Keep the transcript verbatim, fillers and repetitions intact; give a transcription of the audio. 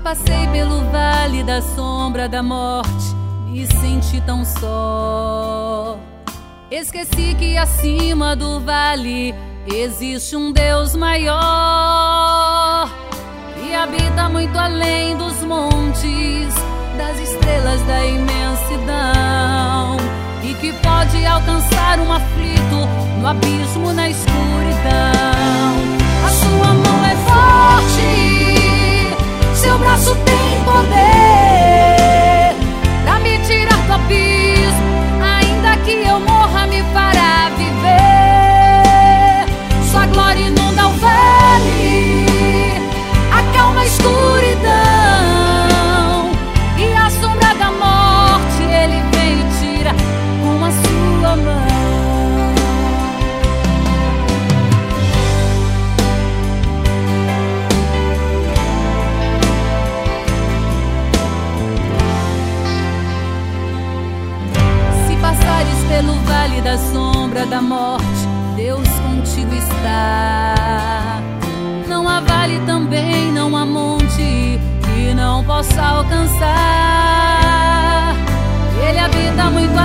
passei pelo vale da sombra da morte, me senti tão só. Esqueci que acima do vale existe um Deus maior, que habita muito além dos montes, das estrelas da imensidão, e que pode alcançar um aflito no abismo, na escuridão. A sua mão é forte, seu braço tem poder pra me tirar do abismo. Ainda que eu morra, me fará viver. Sua glória inunda o vale, acalma a escuridão, e a sombra da morte ele vem e tira com a sua mão. Pelo vale da sombra da morte, Deus contigo está. Não há vale, também não há monte que não possa alcançar. Ele habita muito